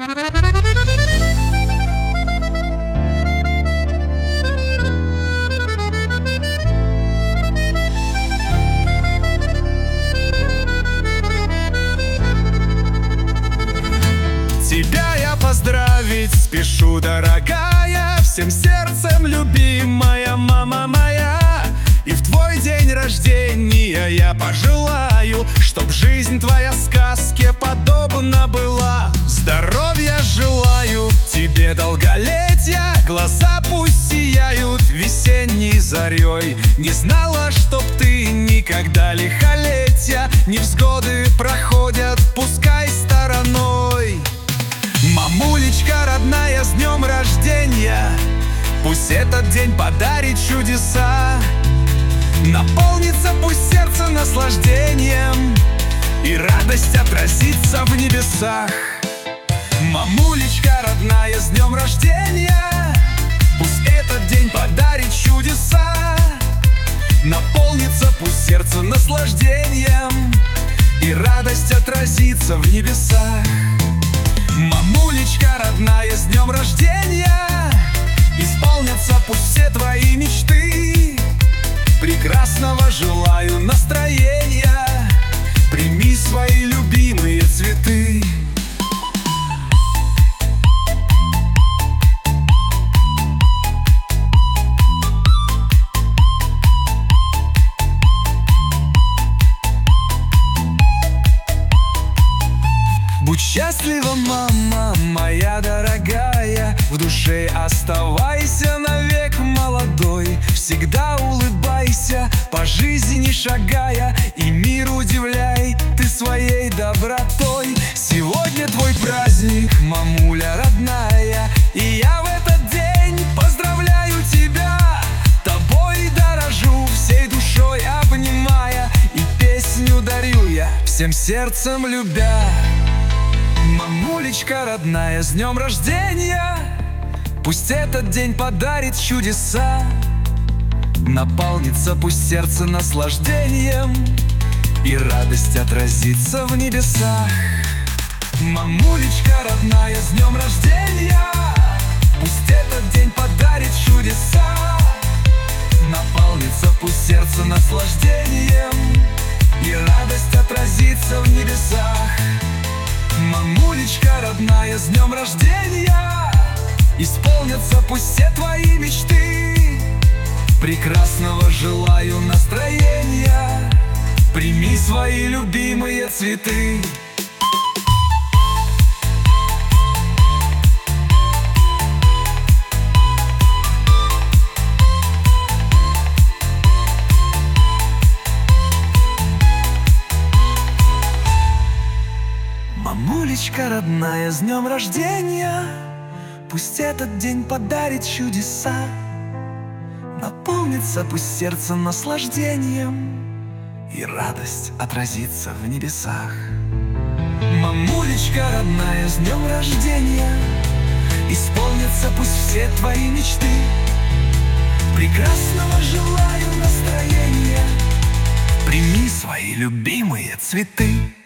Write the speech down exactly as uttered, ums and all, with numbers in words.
Тебя я поздравить спешу, дорогая, всем сердцем любимая мама моя. И в твой день рождения я пожелаю, чтоб жизнь твоя сказке подобна была. Здоровья желаю тебе, долголетия, глаза пусть сияют весенней зарей. Не знала, чтоб ты никогда лихолетия, невзгоды проходят, пускай стороной. Мамулечка родная, с днем рождения, пусть этот день подарит чудеса. Наполнится пусть сердце наслаждением, и радость отразится в небесах. Мамулечка родная, с днем рождения, пусть этот день подарит чудеса. Наполнится пусть сердце наслаждением, и радость отразится в небесах. Мамулечка родная, с днем рождения, исполнятся пусть все твои мечты. Прекрасного желаю настроения, прими свои любимые цветы. Будь счастлива, мама моя дорогая, в душе оставайся навек молодой. Всегда улыбайся, по жизни шагая, и мир удивляй ты своей добротой. Сегодня твой праздник, мамуля родная, и я в этот день поздравляю тебя. Тобой дорожу, всей душой обнимая, и песню дарю я, всем сердцем любя. Мамулечка родная, с днем рождения, пусть этот день подарит чудеса. Наполнится пусть сердце наслаждением, и радость отразится в небесах. Мамулечка родная, с днем рождения, пусть этот день подарит чудеса. Наполнится пусть сердце наслаждением, и радость отразится в небесах. Мамулечка родная, с днем рождения, исполнятся пусть все твои мечты. Прекрасного желаю настроения, прими свои любимые цветы. Мамулечка родная, с днем рождения, пусть этот день подарит чудеса. Наполнится пусть сердце наслаждением, и радость отразится в небесах. Мамулечка родная, с днем рождения, исполнятся пусть все твои мечты. Прекрасного желаю настроения, прими свои любимые цветы.